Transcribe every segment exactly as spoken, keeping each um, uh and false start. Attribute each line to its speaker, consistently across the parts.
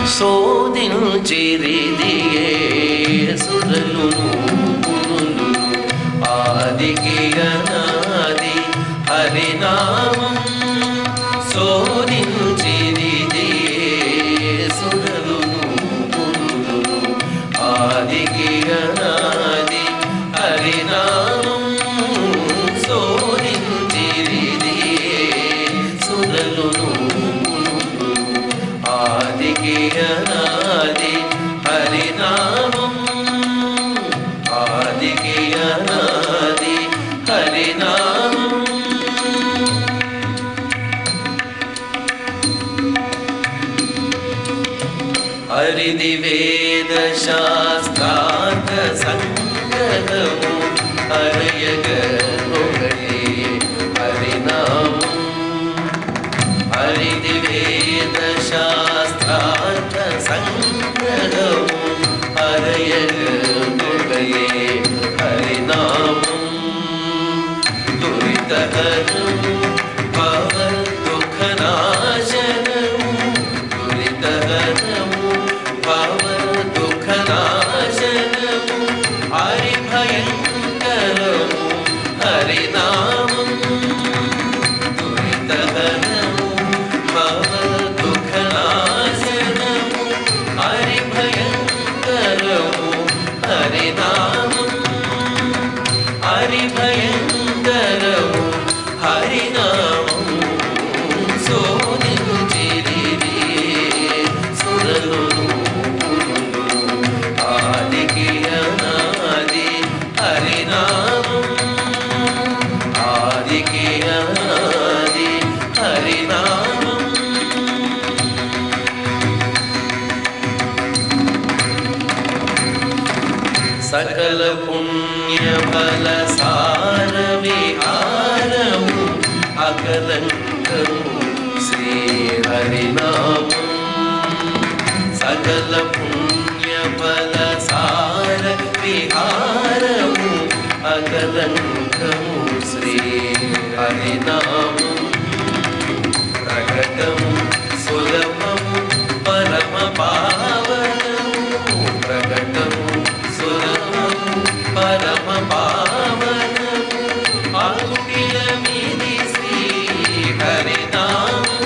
Speaker 1: శోధించిరిదియే సురలును మునులు ఆదికి అనాది హరినామం శోధించిరిదియే సురలును మునులు ఆదికి అనాది హరినామం శోధించిరిదియే సురలును ఆదికి అనాది హరినామం ఆదికి అనాది హరినామం హరిది వేద శాస్త్రార్థ సంగ్రహము హరయగొగడే హరినామం హరిది వేద శాస్త్రార్థ సంగ్రహము హరయగొగడే హరినామం దురితహరము భవ దుఃఖనాశనము దురితహరము భవ దుఃఖనాశనము హరిభయంకరము హరినామం దురితహరము భవ దుఃఖనాశనము హరిభయంకరము హరినామం హరిభయంకరము హరినామం శోధించిరిదియే సురలును ఆదికి అనాది హరినామం ఆదికి అనాది హరినామం సకల పుణ్య ఫల సార విహారము అకలంకము శ్రీ హరినామం సకల పుణ్య ఫల సార విహారము అకలంకము శ్రీ హరినామం ప్రకటము సులభము పరమ పావనము ప్రకటము సులభము పరమ పావనము అగుణిలమిది శ్రీ హరినామం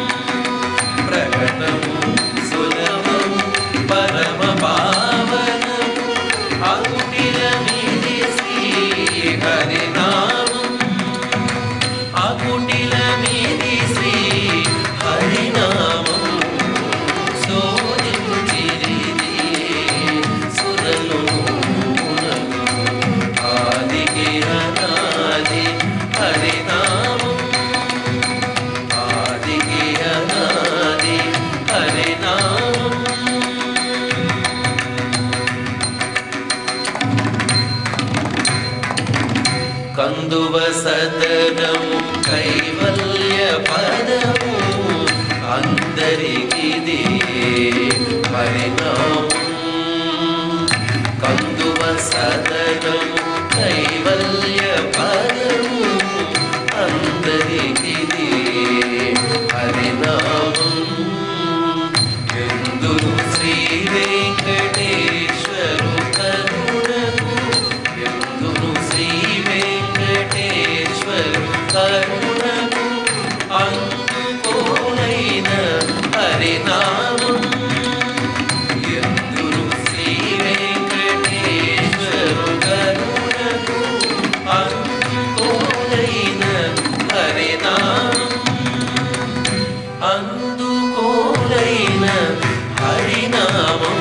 Speaker 1: ప్రకటము సులభము పరమ పావనము అగుణిలమిది శ్రీ హరినామం అగుణిలమిది శ్రీ హరినామం శోధించిరిదియే సురలును ఆదికి అనాది హరినామం ఆదికి అనాది హరినామం కందువ సదనము కైవల్య పదము అందరికిది హరినామం కందువ సదనము కైవల్య పదము అందరికిది హరినామం ఎందును శ్రీ వెంకటేశ్వరు కరుణకు ఎందును శ్రీ వెంకటేశ్వరు కరుణకు అందుకోనైన హరినామం ఎందును శ్రీ వెంకటేశ్వరు కరుణకు అందుకోనైన హరినామం అందుకోనైన హరినామం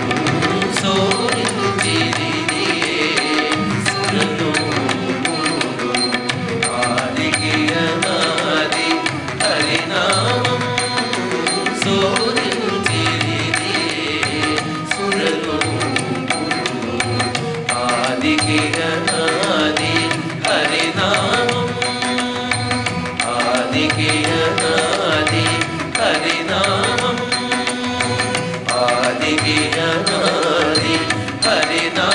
Speaker 1: శోధించిరిదియే సురలును ఆదికి అనాది హరినామం శోధించిరిదియే సురలును ఆదికి అనాది హరినామం ఆదికి అనాది హరినామం ఆదికి అనాది హరినామం